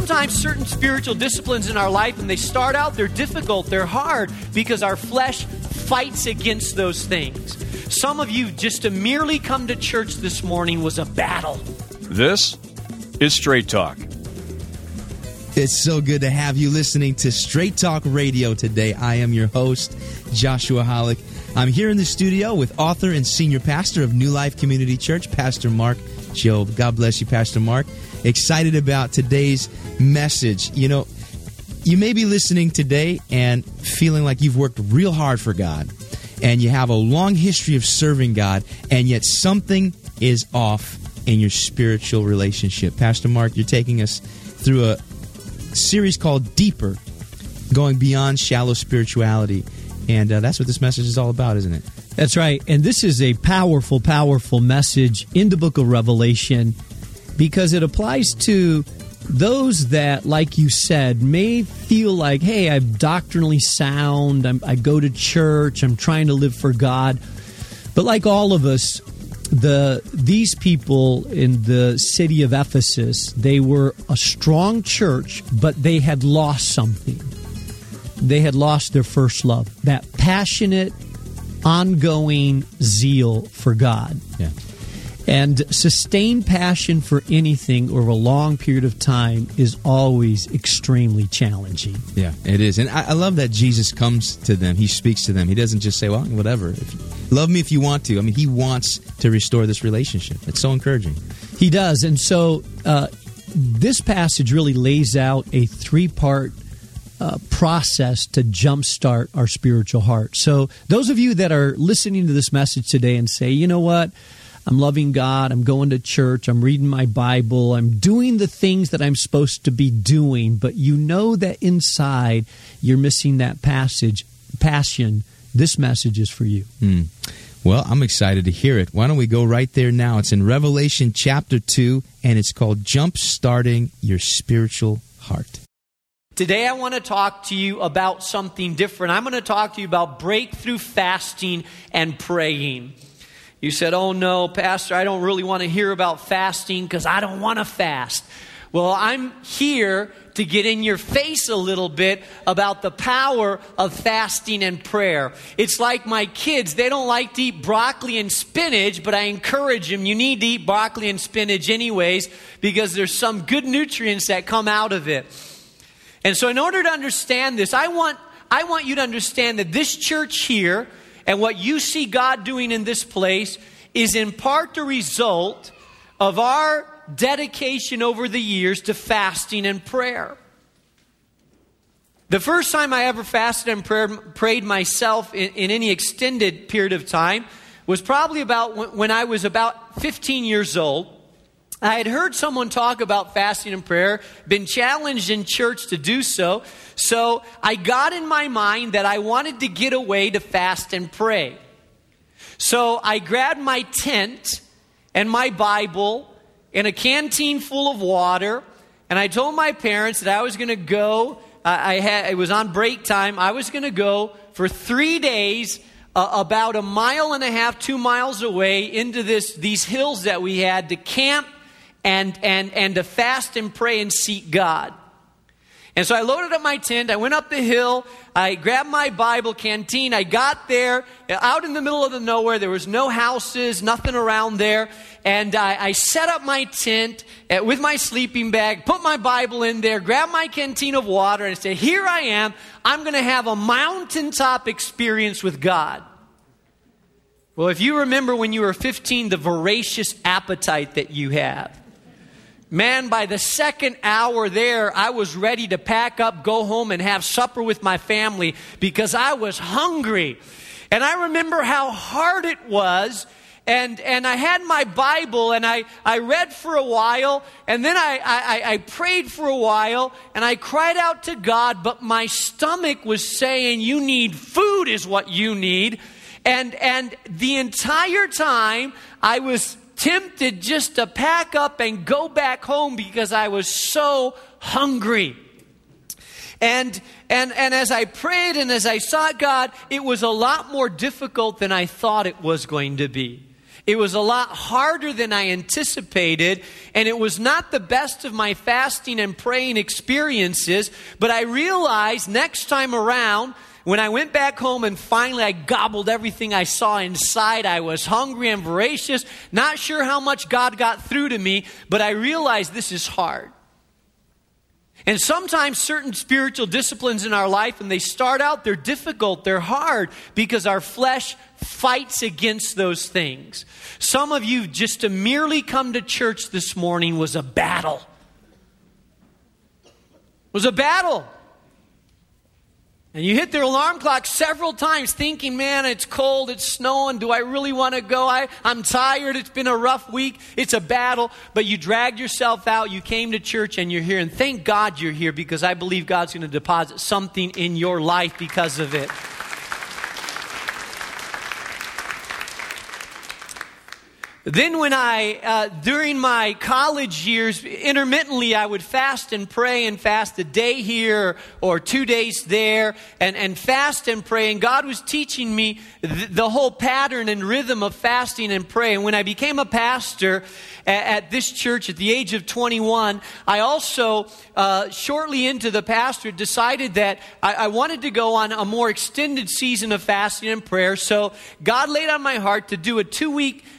sometimes certain spiritual disciplines in our life, when they start out, they're difficult, they're hard, because our flesh fights against those things. Some of you, just to merely come to church this morning was a battle. This is Straight Talk. It's so good to have you listening to Straight Talk Radio today. I am your host, Joshua Hollick. I'm here in the studio with author and senior pastor of New Life Community Church, Pastor Mark Jobe. God bless you, Pastor Mark. Excited about today's message. You know, you may be listening today and feeling like you've worked real hard for God, and you have a long history of serving God, and yet something is off in your spiritual relationship. Pastor Mark, you're taking us through a series called Deeper, going beyond shallow spirituality. And that's what this message is all about, isn't it? That's right. And this is a powerful, powerful message in the book of Revelation, because it applies to those that, like you said, may feel like, hey, I'm doctrinally sound, I go to church, I'm trying to live for God. But like all of us, these people in the city of Ephesus, they were a strong church, but they had lost something. They had lost their first love, that passionate, ongoing zeal for God. Yeah. And sustained passion for anything over a long period of time is always extremely challenging. Yeah, it is. And I love that Jesus comes to them. He speaks to them. He doesn't just say, well, whatever. Love me if you want to. I mean, he wants to restore this relationship. It's so encouraging. He does. And so this passage really lays out a three-part process to jumpstart our spiritual heart. So those of you that are listening to this message today and say, you know what, I'm loving God, I'm going to church, I'm reading my Bible, I'm doing the things that I'm supposed to be doing, but you know that inside you're missing that passion, this message is for you. Well, I'm excited to hear it. Why don't we go right there now? It's in Revelation chapter 2, and it's called Jump-Starting Your Spiritual Heart. Today I want to talk to you about something different. I'm going to talk to you about breakthrough fasting and praying. You said, oh no, Pastor, I don't really want to hear about fasting because I don't want to fast. Well, I'm here to get in your face a little bit about the power of fasting and prayer. It's like my kids, they don't like to eat broccoli and spinach, but I encourage them, you need to eat broccoli and spinach anyways, because there's some good nutrients that come out of it. And so in order to understand this, I want you to understand that this church here and what you see God doing in this place is in part the result of our dedication over the years to fasting and prayer. The first time I ever fasted and prayed myself in any extended period of time was probably about when I was about 15 years old. I had heard someone talk about fasting and prayer, been challenged in church to do so. So I got in my mind that I wanted to get away to fast and pray. So I grabbed my tent and my Bible and a canteen full of water, and I told my parents that I was going to go. It was on break time. I was going to go for 3 days about 1.5 miles, 2 miles away into these hills that we had to camp and to fast and pray and seek God. And so I loaded up my tent, I went up the hill, I grabbed my Bible canteen, I got there, out in the middle of the nowhere, there was no houses, nothing around there, and I set up my tent with my sleeping bag, put my Bible in there, grabbed my canteen of water, and said, here I am, I'm going to have a mountaintop experience with God. Well, if you remember when you were 15, the voracious appetite that you have. Man, by the second hour there, I was ready to pack up, go home, and have supper with my family because I was hungry. And I remember how hard it was. And I had my Bible, and I read for a while, and then I prayed for a while, and I cried out to God, but my stomach was saying, you need food is what you need. And the entire time, I was tempted just to pack up and go back home because I was so hungry. And as I prayed and as I sought God, it was a lot more difficult than I thought it was going to be. It was a lot harder than I anticipated, and it was not the best of my fasting and praying experiences, but I realized next time around, when I went back home and finally I gobbled everything I saw inside, I was hungry and voracious, not sure how much God got through to me, but I realized this is hard. And sometimes certain spiritual disciplines in our life, when they start out, they're difficult, they're hard, because our flesh fights against those things. Some of you, just to merely come to church this morning was a battle. It was a battle. And you hit the alarm clock several times thinking, man, it's cold, it's snowing, do I really want to go? I'm tired, it's been a rough week, it's a battle. But you dragged yourself out, you came to church, and you're here. And thank God you're here, because I believe God's going to deposit something in your life because of it. Then when during my college years, intermittently I would fast and pray and fast a day here or 2 days there and fast and pray. And God was teaching me the whole pattern and rhythm of fasting and praying. And when I became a pastor at this church at the age of 21, I also, shortly into the pastorate, decided that I wanted to go on a more extended season of fasting and prayer. So God laid on my heart to do a 2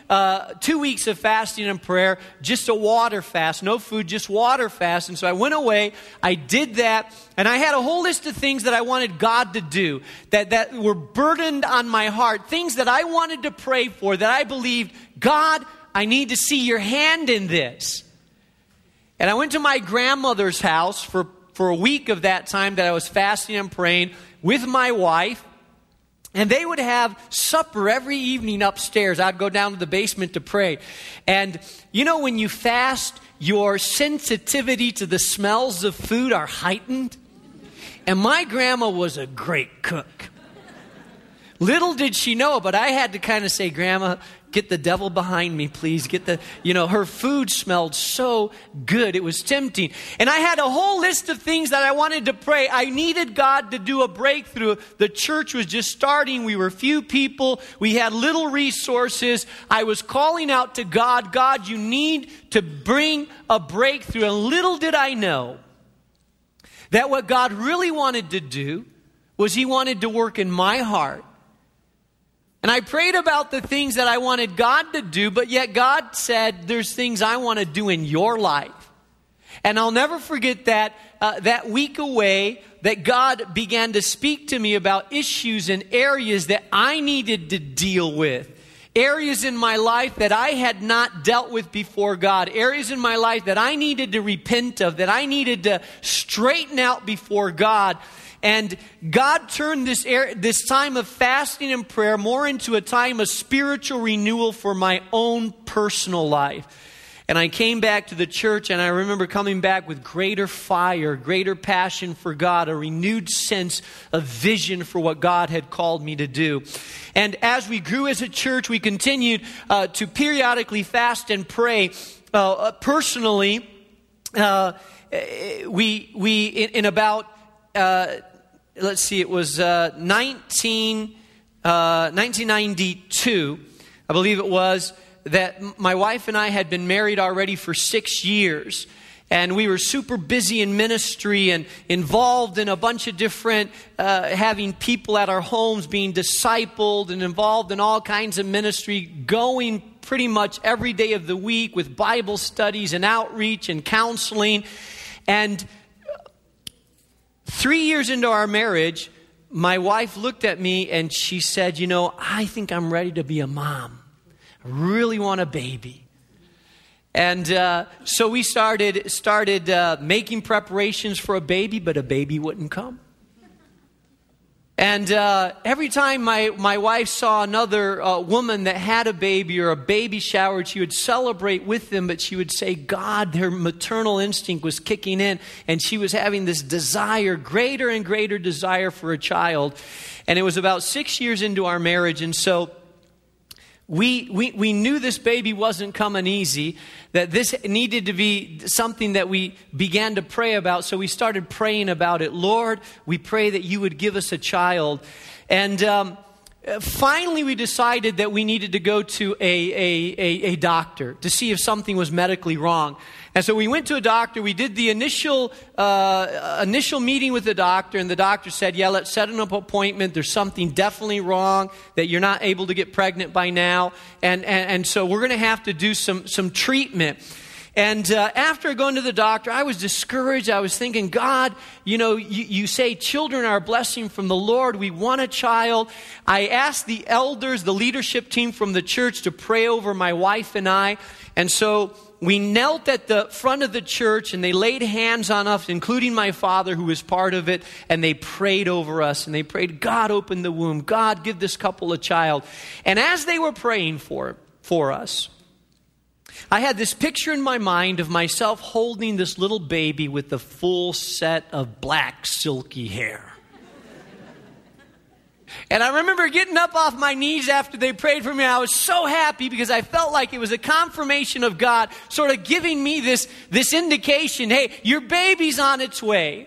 weeks of fasting and prayer, just a water fast, no food, just water fast. And so I went away, I did that, and I had a whole list of things that I wanted God to do that were burdened on my heart, things that I wanted to pray for, that I believed, God, I need to see your hand in this. And I went to my grandmother's house for a week of that time that I was fasting and praying with my wife. And they would have supper every evening upstairs. I'd go down to the basement to pray. And you know, when you fast, your sensitivity to the smells of food are heightened. And my grandma was a great cook. Little did she know, but I had to kind of say, Grandma, get the devil behind me, please. Her food smelled so good. It was tempting. And I had a whole list of things that I wanted to pray. I needed God to do a breakthrough. The church was just starting. We were few people. We had little resources. I was calling out to God, God, you need to bring a breakthrough. And little did I know that what God really wanted to do was He wanted to work in my heart. And I prayed about the things that I wanted God to do, but yet God said, there's things I want to do in your life. And I'll never forget that week away that God began to speak to me about issues and areas that I needed to deal with. Areas in my life that I had not dealt with before God. Areas in my life that I needed to repent of, that I needed to straighten out before God. And God turned this time of fasting and prayer more into a time of spiritual renewal for my own personal life. And I came back to the church, and I remember coming back with greater fire, greater passion for God, a renewed sense of vision for what God had called me to do. And as we grew as a church, we continued to periodically fast and pray. Personally, in about... let's see, it was 1992, I believe it was, that my wife and I had been married already for 6 years. And we were super busy in ministry and involved in a bunch of different, having people at our homes being discipled and involved in all kinds of ministry, going pretty much every day of the week with Bible studies and outreach and counseling. And 3 years into our marriage, my wife looked at me and she said, I think I'm ready to be a mom. I really want a baby. And so we started making preparations for a baby, but a baby wouldn't come. And every time my wife saw another woman that had a baby or a baby shower, she would celebrate with them, but she would say, God, her maternal instinct was kicking in, and she was having this desire, greater and greater desire for a child. And it was about 6 years into our marriage, and so we knew this baby wasn't coming easy, that this needed to be something that we began to pray about. So we started praying about it. Lord, we pray that you would give us a child. And finally we decided that we needed to go to a doctor to see if something was medically wrong. And so we went to a doctor. We did the initial meeting with the doctor, and the doctor said, yeah, let's set an appointment. There's something definitely wrong, that you're not able to get pregnant by now. And so we're going to have to do some treatment. And after going to the doctor, I was discouraged. I was thinking, God, you say children are a blessing from the Lord. We want a child. I asked the elders, the leadership team from the church, to pray over my wife and I. And so we knelt at the front of the church, and they laid hands on us, including my father, who was part of it, and they prayed over us. And they prayed, God, open the womb. God, give this couple a child. And as they were praying for us, I had this picture in my mind of myself holding this little baby with the full set of black, silky hair. And I remember getting up off my knees after they prayed for me. I was so happy because I felt like it was a confirmation of God sort of giving me this indication, hey, your baby's on its way.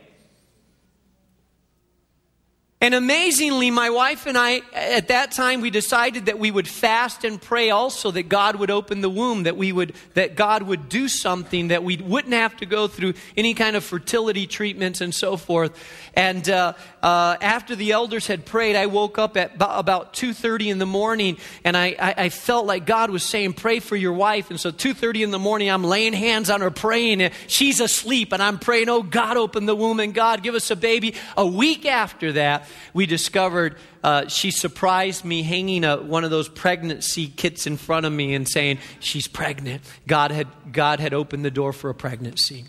And amazingly, my wife and I, at that time, we decided that we would fast and pray also that God would open the womb, that God would do something, that we wouldn't have to go through any kind of fertility treatments and so forth. And after the elders had prayed, I woke up at about 2:30 in the morning, and I felt like God was saying, pray for your wife. And so 2:30 in the morning, I'm laying hands on her praying, and she's asleep, and I'm praying, oh, God, open the womb, and God, give us a baby. A week after that, we discovered she surprised me hanging one of those pregnancy kits in front of me and saying, she's pregnant. God had opened the door for a pregnancy.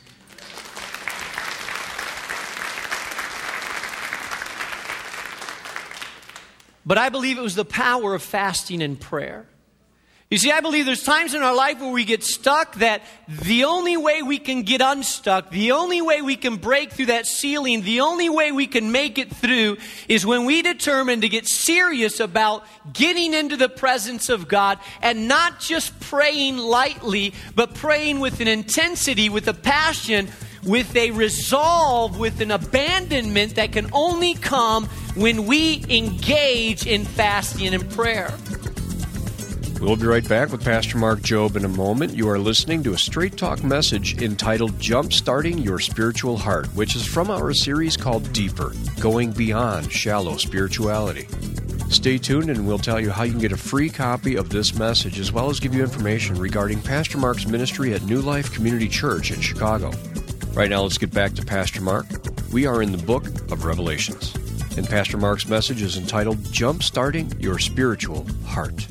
But I believe it was the power of fasting and prayer. You see, I believe there's times in our life where we get stuck, that the only way we can get unstuck, the only way we can break through that ceiling, the only way we can make it through is when we determine to get serious about getting into the presence of God, and not just praying lightly, but praying with an intensity, with a passion, with a resolve, with an abandonment that can only come when we engage in fasting and prayer. We'll be right back with Pastor Mark Jobe in a moment. You are listening to a Straight Talk message entitled Jump-Starting Your Spiritual Heart, which is from our series called Deeper, Going Beyond Shallow Spirituality. Stay tuned and we'll tell you how you can get a free copy of this message, as well as give you information regarding Pastor Mark's ministry at New Life Community Church in Chicago. Right now, let's get back to Pastor Mark. We are in the book of Revelations, and Pastor Mark's message is entitled Jump-Starting Your Spiritual Heart.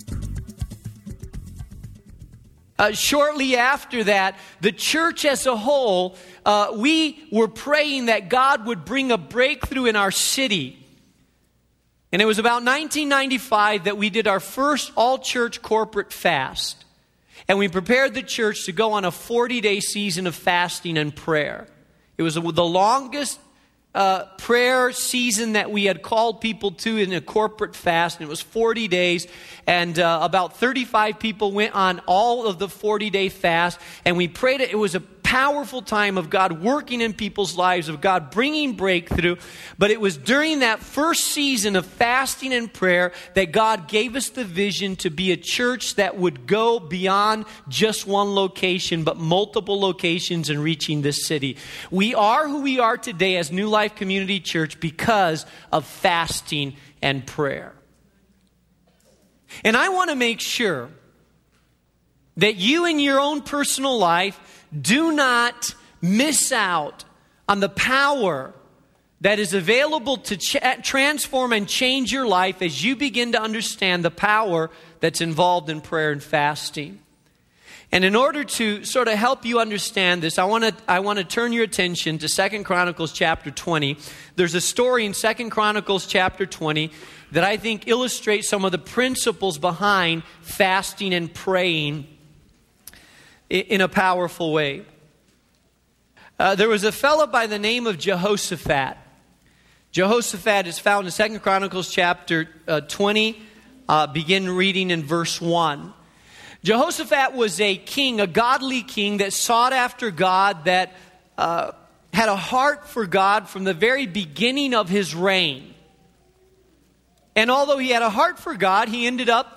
Shortly after that, the church as a whole, we were praying that God would bring a breakthrough in our city. And it was about 1995 that we did our first all-church corporate fast. And we prepared the church to go on a 40-day season of fasting and prayer. It was the longest prayer season that we had called people to in a corporate fast, and it was 40 days, and about 35 people went on all of the 40-day fast, and we prayed. It was a powerful time of God working in people's lives, of God bringing breakthrough. But it was during that first season of fasting and prayer that God gave us the vision to be a church that would go beyond just one location, but multiple locations in reaching this city. We are who we are today as New Life Community Church because of fasting and prayer. And I want to make sure that you in your own personal life do not miss out on the power that is available to transform and change your life as you begin to understand the power that's involved in prayer and fasting. And in order to sort of help you understand this, I want to turn your attention to 2 Chronicles chapter 20. There's a story in 2 Chronicles chapter 20 that I think illustrates some of the principles behind fasting and praying in a powerful way. There was a fellow by the name of Jehoshaphat. Jehoshaphat is found in 2 Chronicles chapter 20. Begin reading in verse 1. Jehoshaphat was a king, a godly king that sought after God, that had a heart for God from the very beginning of his reign. And although he had a heart for God, he ended up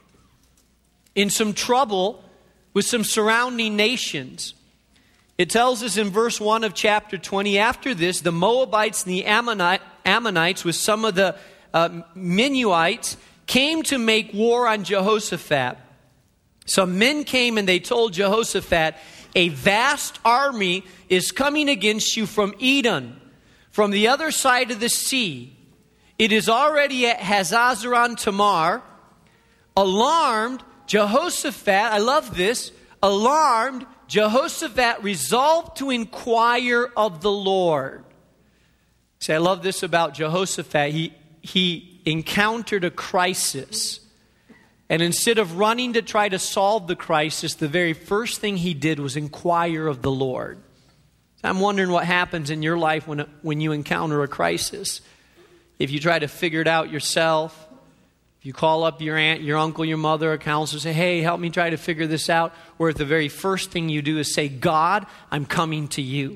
in some trouble with some surrounding nations. It tells us in verse 1 of chapter 20, after this, the Moabites and the Ammonites with some of the Meunites came to make war on Jehoshaphat. Some men came and they told Jehoshaphat, a vast army is coming against you from Edom, from the other side of the sea. It is already at Hazazeron Tamar. Alarmed, Jehoshaphat, I love this, alarmed, Jehoshaphat resolved to inquire of the Lord. See, I love this about Jehoshaphat. He encountered a crisis. And instead of running to try to solve the crisis, the very first thing he did was inquire of the Lord. I'm wondering what happens in your life when you encounter a crisis. If you try to figure it out yourself, if you call up your aunt, your uncle, your mother, a counselor, say, hey, help me try to figure this out. Or if the very first thing you do is say, God, I'm coming to you.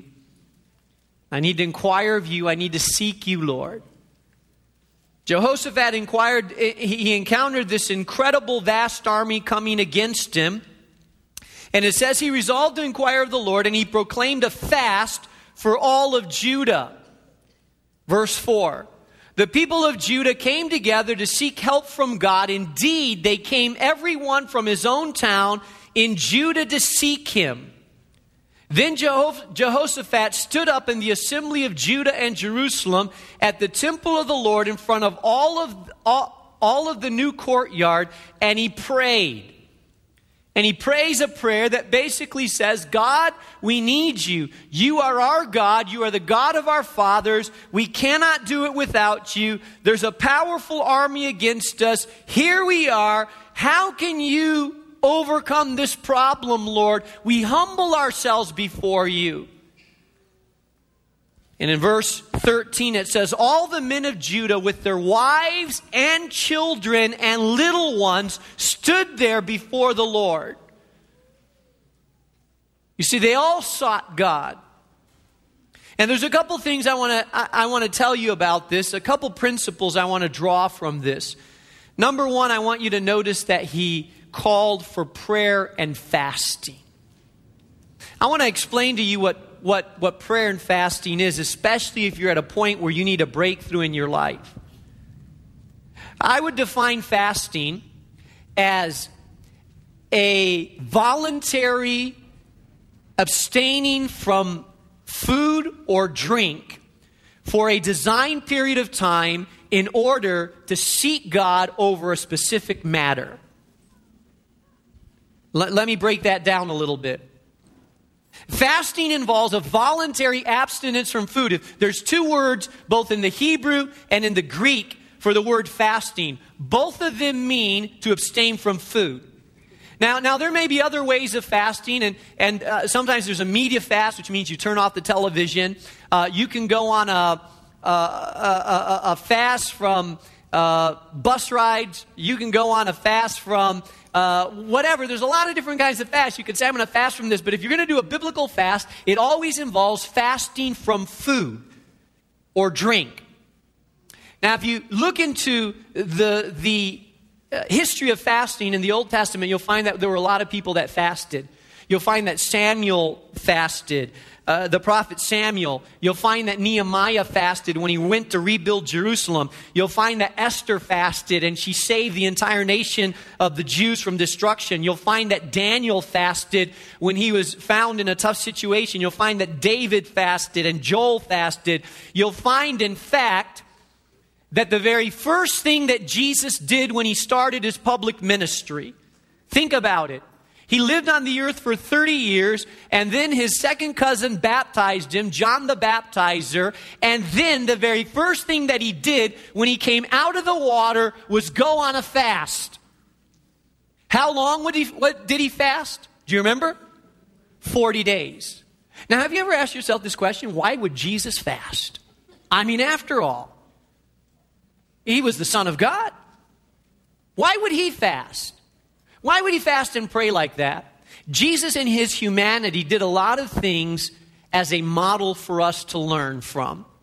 I need to inquire of you. I need to seek you, Lord. Jehoshaphat he encountered this incredible vast army coming against him. And it says he resolved to inquire of the Lord, and he proclaimed a fast for all of Judah. Verse 4. The people of Judah came together to seek help from God. Indeed, they came everyone from his own town in Judah to seek him. Then Jehoshaphat stood up in the assembly of Judah and Jerusalem at the temple of the Lord in front of all of the new courtyard, and he prayed. And he prays a prayer that basically says, God, we need you. You are our God. You are the God of our fathers. We cannot do it without you. There's a powerful army against us. Here we are. How can you overcome this problem, Lord? We humble ourselves before you. And in verse 13 it says, all the men of Judah with their wives and children and little ones stood there before the Lord. You see, they all sought God. And there's a couple things I want to tell you about this, a couple principles I want to draw from this. Number one, I want you to notice that he called for prayer and fasting. I want to explain to you what prayer and fasting is, especially if you're at a point where you need a breakthrough in your life. I would define fasting as a voluntary abstaining from food or drink for a designed period of time in order to seek God over a specific matter. Let me break that down a little bit. Fasting involves a voluntary abstinence from food. There's two words, both in the Hebrew and in the Greek, for the word fasting. Both of them mean to abstain from food. Now there may be other ways of fasting, and sometimes there's a media fast, which means you turn off the television. You can go on a fast from bus rides. You can go on a fast from whatever. There's a lot of different kinds of fasts. You could say, I'm going to fast from this. But if you're going to do a biblical fast, it always involves fasting from food or drink. Now, if you look into the history of fasting in the Old Testament, you'll find that there were a lot of people that fasted. You'll find that Samuel fasted, the prophet Samuel. You'll find that Nehemiah fasted when he went to rebuild Jerusalem. You'll find that Esther fasted and she saved the entire nation of the Jews from destruction. You'll find that Daniel fasted when he was found in a tough situation. You'll find that David fasted and Joel fasted. You'll find, in fact, that the very first thing that Jesus did when he started his public ministry, think about it. He lived on the earth for 30 years, and then his second cousin baptized him, John the Baptizer, and then the very first thing that he did when he came out of the water was go on a fast. How long what did he fast? Do you remember? 40 days. Now, have you ever asked yourself this question? Why would Jesus fast? I mean, after all, he was the Son of God. Why would he fast? Why would he fast and pray like that? Jesus in his humanity did a lot of things as a model for us to learn from.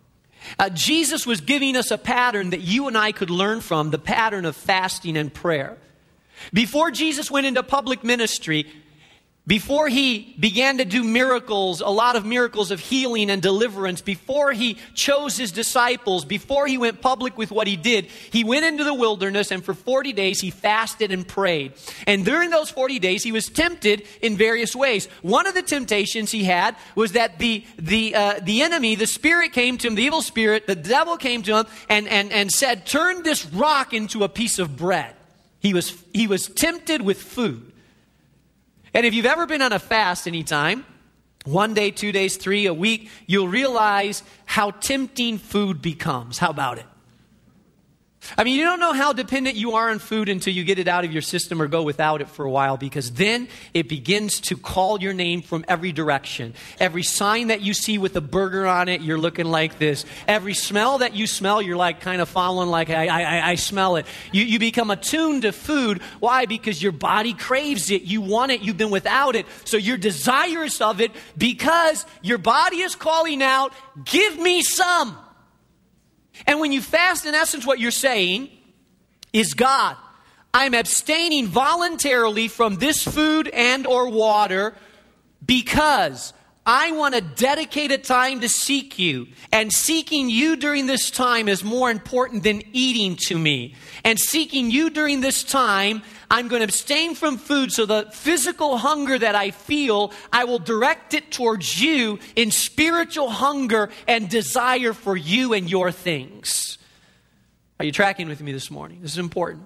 Jesus was giving us a pattern that you and I could learn from, the pattern of fasting and prayer. Before Jesus went into public ministry, before he began to do miracles, a lot of miracles of healing and deliverance, before he chose his disciples, before he went public with what he did, he went into the wilderness, and for 40 days he fasted and prayed. And during those 40 days he was tempted in various ways. One of the temptations he had was that the enemy, the spirit came to him, the evil spirit, the devil came to him and said, turn this rock into a piece of bread. He was tempted with food. And if you've ever been on a fast anytime, 1 day, 2 days, 3, a week, you'll realize how tempting food becomes. How about it? I mean, you don't know how dependent you are on food until you get it out of your system or go without it for a while, because then it begins to call your name from every direction. Every sign that you see with a burger on it, you're looking like this. Every smell that you smell, you're like kind of following like, I smell it. You become attuned to food. Why? Because your body craves it. You want it. You've been without it. So you're desirous of it because your body is calling out, give me some. And when you fast, in essence, what you're saying is, God, I'm abstaining voluntarily from this food and or water because I want to dedicate a time to seek you. And seeking you during this time is more important than eating to me. And seeking you during this time, I'm going to abstain from food, so the physical hunger that I feel, I will direct it towards you in spiritual hunger and desire for you and your things. Are you tracking with me this morning? This is important.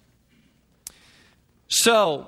So,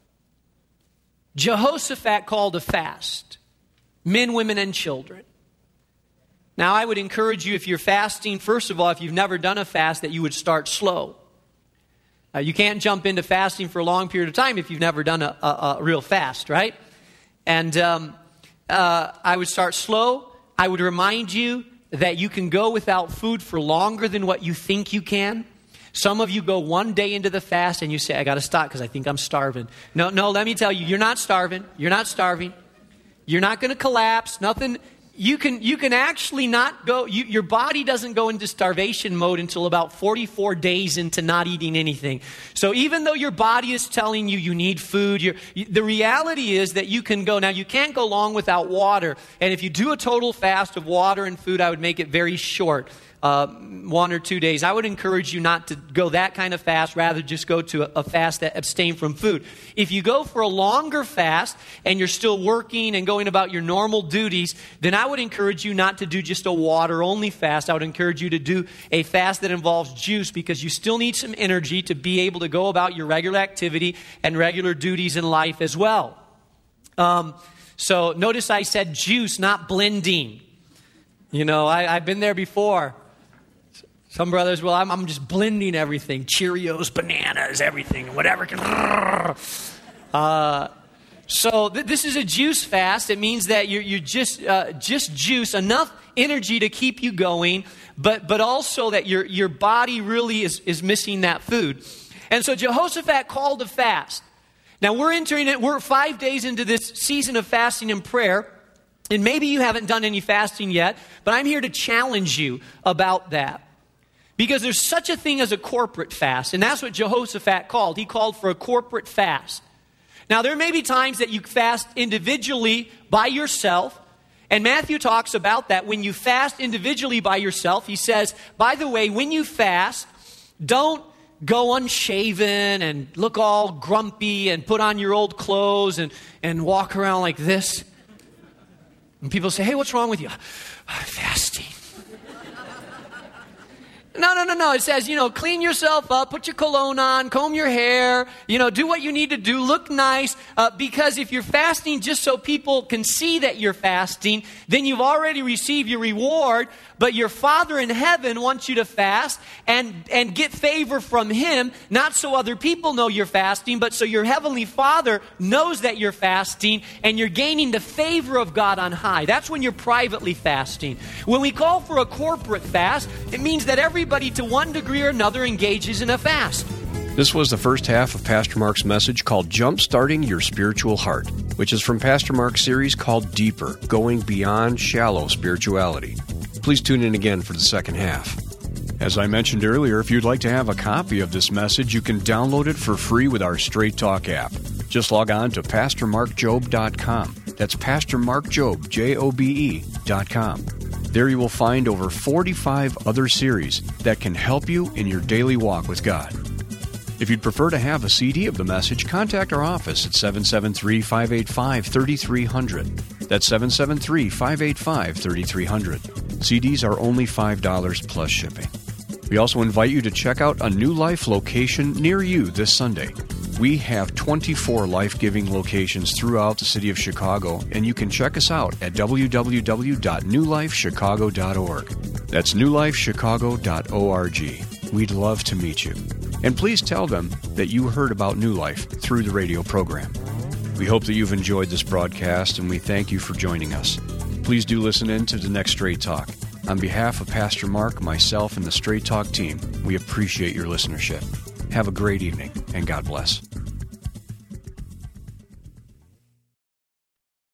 Jehoshaphat called a fast. Men, women, and children. Now, I would encourage you, if you're fasting, first of all, if you've never done a fast, that you would start slow. You can't jump into fasting for a long period of time if you've never done a real fast, right? And I would start slow. I would remind you that you can go without food for longer than what you think you can. Some of you go 1 day into the fast and you say, I got to stop because I think I'm starving. No, let me tell you, you're not starving. You're not starving. You're not going to collapse. Nothing. You can actually not go. Your body doesn't go into starvation mode until about 44 days into not eating anything. So even though your body is telling you need food, the reality is that you can go. Now, you can't go long without water. And if you do a total fast of water and food, I would make it very short. 1 or 2 days. I would encourage you not to go that kind of fast, rather just go to a fast that abstain from food. If you go for a longer fast and you're still working and going about your normal duties, then I would encourage you not to do just a water-only fast. I would encourage you to do a fast that involves juice, because you still need some energy to be able to go about your regular activity and regular duties in life as well. So notice I said juice, not blending. You know, I've been there before. Some brothers, well, I'm just blending everything. Cheerios, bananas, everything, whatever. So this is a juice fast. It means that you just juice, enough energy to keep you going, but also that your body really is missing that food. And so Jehoshaphat called a fast. Now we're 5 days into this season of fasting and prayer. And maybe you haven't done any fasting yet, but I'm here to challenge you about that. Because there's such a thing as a corporate fast, and that's what Jehoshaphat called. He called for a corporate fast. Now, there may be times that you fast individually by yourself, and Matthew talks about that. When you fast individually by yourself, he says, by the way, when you fast, don't go unshaven and look all grumpy and put on your old clothes and walk around like this. And people say, hey, what's wrong with you? I'm fasting. No. It says, clean yourself up, put your cologne on, comb your hair, do what you need to do, look nice. Because if you're fasting just so people can see that you're fasting, then you've already received your reward. But your Father in heaven wants you to fast and get favor from Him, not so other people know you're fasting, but so your Heavenly Father knows that you're fasting and you're gaining the favor of God on high. That's when you're privately fasting. When we call for a corporate fast, it means that everybody to one degree or another engages in a fast. This was the first half of Pastor Mark's message called Jumpstarting Your Spiritual Heart, which is from Pastor Mark's series called Deeper, Going Beyond Shallow Spirituality. Please tune in again for the second half. As I mentioned earlier, if you'd like to have a copy of this message, you can download it for free with our Straight Talk app. Just log on to PastorMarkJobe.com. That's PastorMarkJobe, Jobe.com. There you will find over 45 other series that can help you in your daily walk with God. If you'd prefer to have a CD of the message, contact our office at 773-585-3300. That's 773-585-3300. CDs are only $5 plus shipping. We also invite you to check out a New Life location near you this Sunday. We have 24 life-giving locations throughout the city of Chicago, and you can check us out at www.newlifechicago.org. That's newlifechicago.org. We'd love to meet you. And please tell them that you heard about New Life through the radio program. We hope that you've enjoyed this broadcast, and we thank you for joining us. Please do listen in to the next Straight Talk. On behalf of Pastor Mark, myself, and the Straight Talk team, we appreciate your listenership. Have a great evening, and God bless.